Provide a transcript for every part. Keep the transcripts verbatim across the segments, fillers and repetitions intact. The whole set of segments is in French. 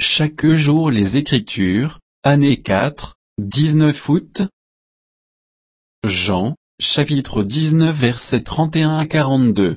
chaque jour les Écritures, année quatre, dix-neuf août. Jean, chapitre dix-neuf versets trente et un à quarante-deux.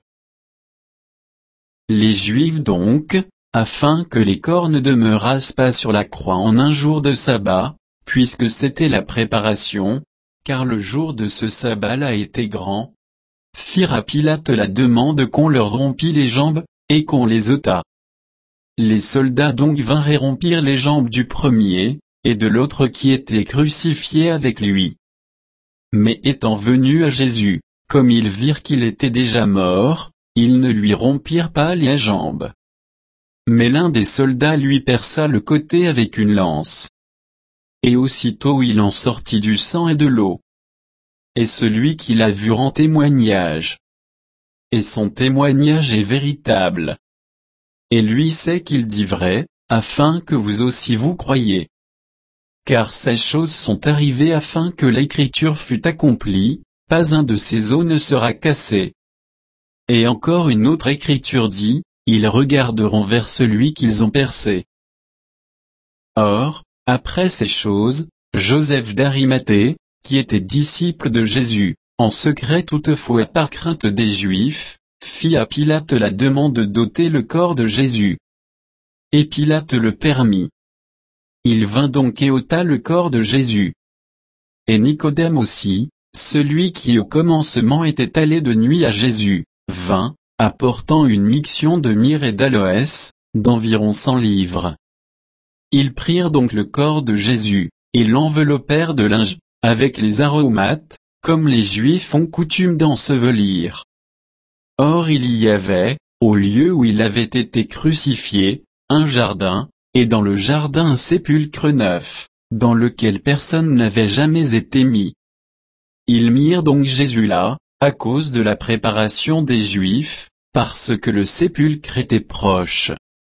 Les Juifs donc, afin que les corps ne demeurassent pas sur la croix en un jour de sabbat, puisque c'était la préparation, car le jour de ce sabbat-là était grand, firent à Pilate la demande qu'on leur rompît les jambes, et qu'on les ôtât. Les soldats donc vinrent et rompirent les jambes du premier, et de l'autre qui était crucifié avec lui. Mais étant venus à Jésus, comme ils virent qu'il était déjà mort, ils ne lui rompirent pas les jambes. Mais l'un des soldats lui perça le côté avec une lance. Et aussitôt il en sortit du sang et de l'eau. Et celui qui l'a vu rend témoignage. Et son témoignage est véritable. Et lui sait qu'il dit vrai, afin que vous aussi vous croyiez. Car ces choses sont arrivées afin que l'écriture fût accomplie, pas un de ces os ne sera cassé. Et encore une autre écriture dit, ils regarderont vers celui qu'ils ont percé. Or, après ces choses, Joseph d'Arimathée, qui était disciple de Jésus, en secret toutefois par crainte des Juifs, fit à Pilate la demande d'ôter le corps de Jésus. Et Pilate le permit. Il vint donc et ôta le corps de Jésus. Et Nicodème aussi, celui qui au commencement était allé de nuit à Jésus, vint, apportant une miction de myrrhe et d'aloès, d'environ cent livres. Ils prirent donc le corps de Jésus, et l'enveloppèrent de linge, avec les aromates, comme les Juifs ont coutume d'ensevelir. Or il y avait, au lieu où il avait été crucifié, un jardin, et dans le jardin un sépulcre neuf, dans lequel personne n'avait jamais été mis. Ils mirent donc Jésus là, à cause de la préparation des Juifs, parce que le sépulcre était proche.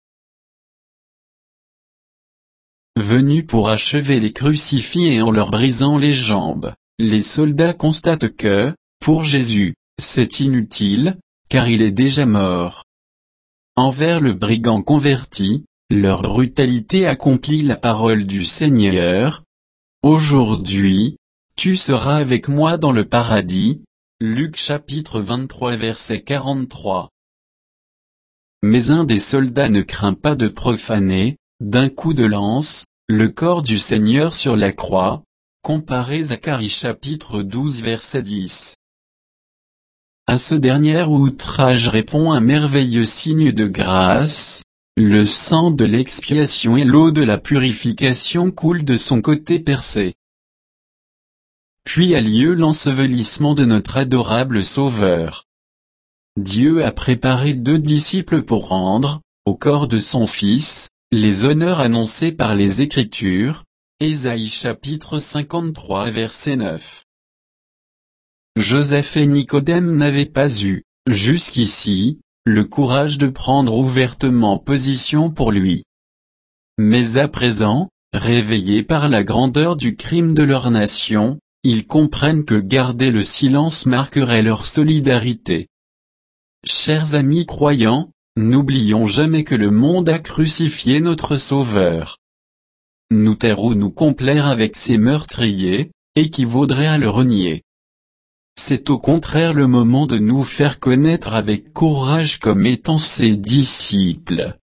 Venus pour achever les crucifix et en leur brisant les jambes, les soldats constatent que, pour Jésus, c'est inutile, car il est déjà mort. Envers le brigand converti, leur brutalité accomplit la parole du Seigneur. Aujourd'hui, tu seras avec moi dans le paradis. Luc chapitre vingt-trois verset quarante-trois. Mais un des soldats ne craint pas de profaner, d'un coup de lance, le corps du Seigneur sur la croix. Comparez Zacharie chapitre douze verset dix. À ce dernier outrage répond un merveilleux signe de grâce, le sang de l'expiation et l'eau de la purification coulent de son côté percé. Puis a lieu l'ensevelissement de notre adorable Sauveur. Dieu a préparé deux disciples pour rendre, au corps de son Fils, les honneurs annoncés par les Écritures, Ésaïe chapitre cinquante-trois verset neuf. Joseph et Nicodème n'avaient pas eu, jusqu'ici, le courage de prendre ouvertement position pour lui. Mais à présent, réveillés par la grandeur du crime de leur nation, ils comprennent que garder le silence marquerait leur solidarité. Chers amis croyants, n'oublions jamais que le monde a crucifié notre Sauveur. Nous taire ou nous complaire avec ces meurtriers, équivaudrait à le renier. C'est au contraire le moment de nous faire connaître avec courage comme étant ses disciples.